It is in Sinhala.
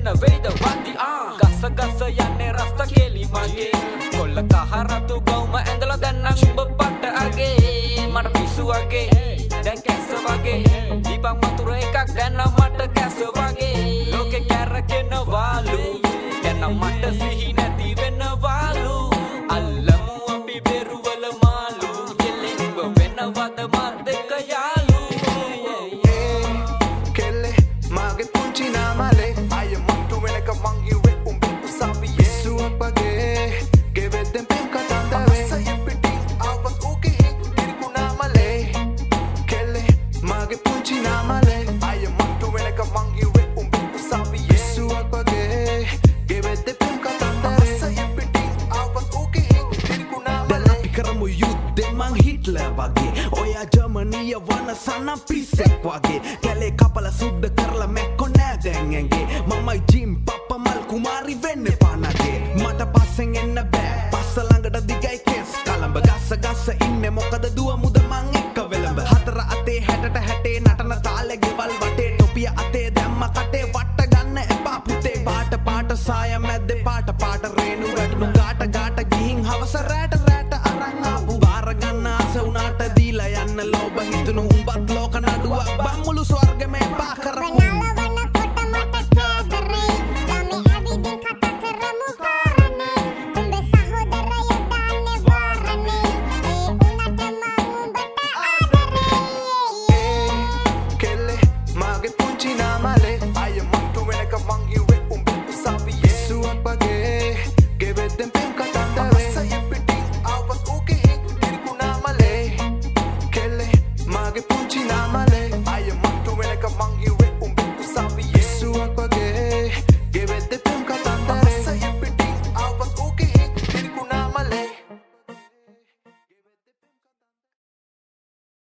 දෙන්න වේද වන්දි ගස ගස යන්නේ රස්ත කෙලි මගේ කොල්ල කහ රතු ගවුම ඇඳලා දැන් නම් උඹ පට අගේ මට පිස්සු වගේ දැන් කැස්ස වගේ දීපන් වතුර එකක් දැන් නම් මට කැස්ස වගේ ලෝකේ කැරකෙන වාලු දැන් නම් මට සිහි නැති වෙන වාලු අල්ලමු අපි බෙරුවල මාලු කෙල්ලෙන් උඹ වෙනවද මත් එක්ක යාලු කෙල්ලේ මගේ පුංචි නාමලේ අය මන්තු වෙනක මං හිව්වේ උඹ උසාවියේ පිස්සුවක් වගේ ගෙවෙද්දෙන් පෙන් කතන්දරේ අසය පිටින් ආවත් ඕකේ තිරිකු නාමලේ කෙල්ලේ මගේ පුංචි නාමලේ අය මන්තු වෙනක මං හිව්වේ උඹ උසාවියේ පිස්සුවක් වගේ ගෙවෙද්දෙන් පෙන් කතන්දරේ අසය පිටින් ආවත් ඕකේ තිරිකු නාමලේ අපි කරමු යුද්ධේ මං හිට්ලර් වගේ ඔයා ජර්මනිය වන සනම් පිස්සෙක් වගේ කැලේ කපලා සුද්ද කරලා මැක්කො නෑ දැන් ඇඟේ මමයි ජිම් පප්පා මල් කුමාරි වෙන්න පානගේ මට පස්සෙන් එන්න බෑ පස්ස ළඟට දිගයි කෙස් කලඹ ගස්ස ගස්ස ඉන්නේ මොකද දුව මුද